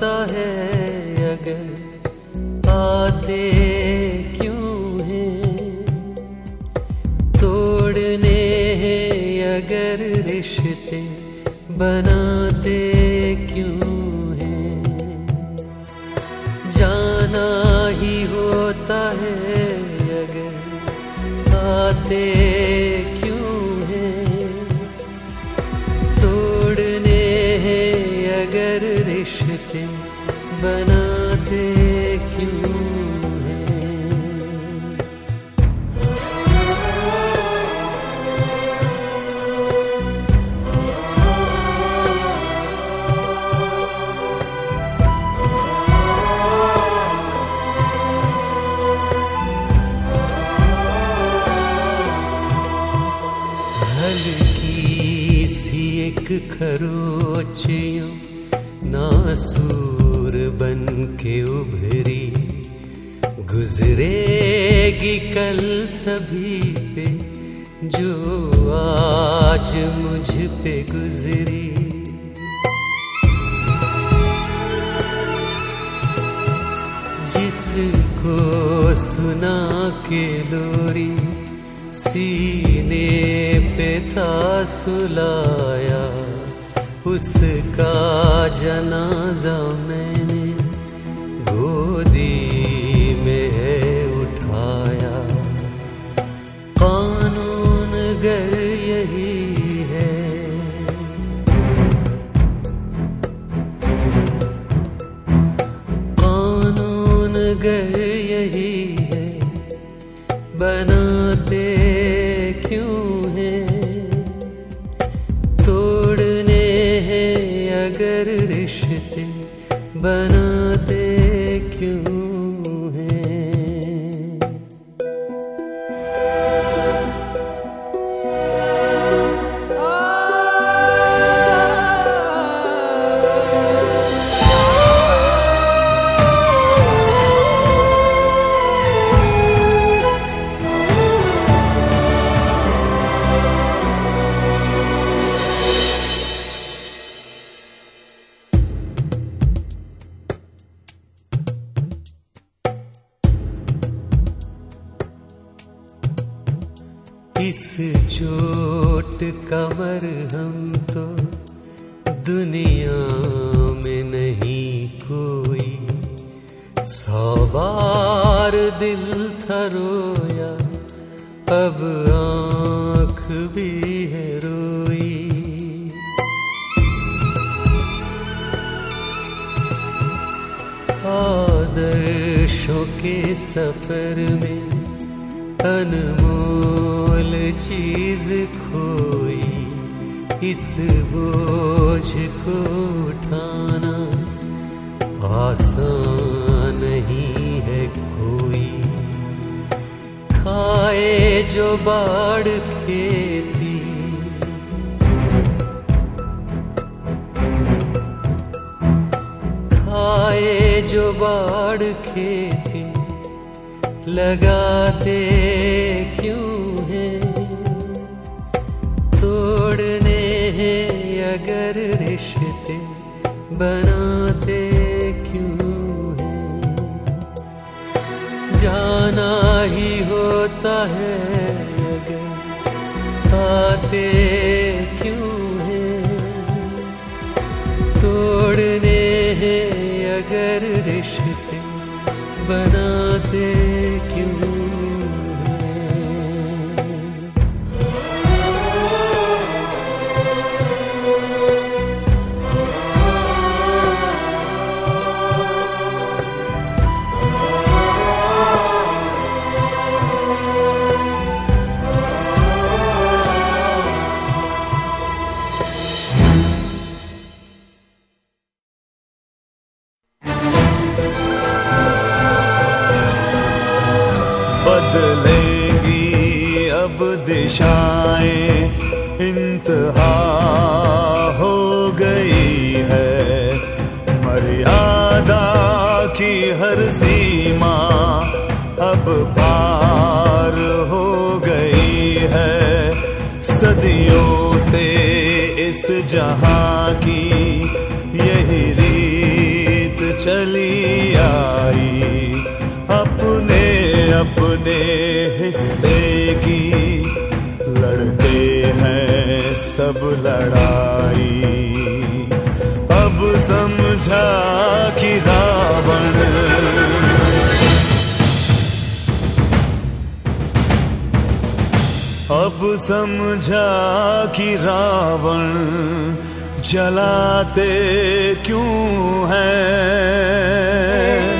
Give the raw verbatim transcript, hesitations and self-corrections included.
होता है अगर आते क्यों हैं, तोड़ने हैं अगर रिश्ते बनाते क्यों हैं, जाना ही होता है अगर आते क्यों हैं, तोड़ने हैं अगर रिश्ते बनाते क्यों हैं। हल्की सी एक खरोच यूं नासूर बन के उभरी, गुजरेगी कल सभी पे जो आज मुझ पे गुजरी। जिसको सुना के लोरी सीने पे था सुलाया, उसका जनाजा मैंने गोदी में है उठाया। कानून गर यही है, कानून गर यही है, बनाते क्यों हैं, तोड़ने हैं अगर रिश्ते बनाते क्यों हैं। इस चोट का मरहम तो दुनिया में नहीं कोई, सौ बार दिल था रोया अब आँख भी है रोई। आदर्शों के सफर में अनमोल चीज खोई, इस बोझ को उठाना आसान नहीं है कोई। खाए जो बाढ़ खेती, खाए जो बाढ़ खेती, लगाते क्यों हैं, तोड़ने हैं अगर रिश्ते बनाते क्यों हैं, जाना ही होता है अगर आते क्यों हैं, तोड़ने हैं अगर रिश्ते बनाते क्यों हैं। बदलेंगी अब दिशाएं, इंतहा हो गई है, मर्यादा की हर सीमा अब पार हो गई है। सदियों से इस जहां की यही रीत चली आई, अपने अपने हिस्से की लड़ते हैं सब लड़ाई। अब समझा कि रावण अब समझा कि रावण जलाते क्यों हैं।